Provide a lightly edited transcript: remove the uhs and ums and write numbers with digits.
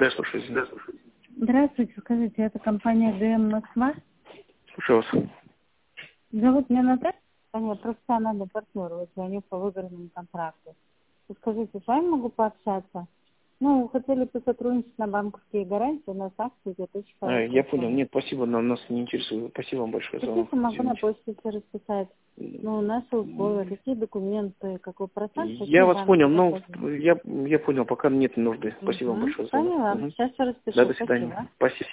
Да, слушаю. Здравствуйте, скажите, это компания ГМ Москва? Слушаю вас. Зовут меня Наталья, я профессиональный партнер, вот звоню по выигранному контракту. Скажите, с вами могу пообщаться? Ну, хотели бы сотрудничать на банковские гарантии, у нас акции идет очень хорошая. Я понял. Нет, спасибо, нас не интересует. Спасибо вам большое за звонок. Хотите, могу на почте расписать. Ну, наши условия, какие документы, какой процент. Я вас понял, но я понял, пока нет нужды. Спасибо вам большое за звонок. Поняла. Сейчас все распишу. Да, до свидания. Спасибо.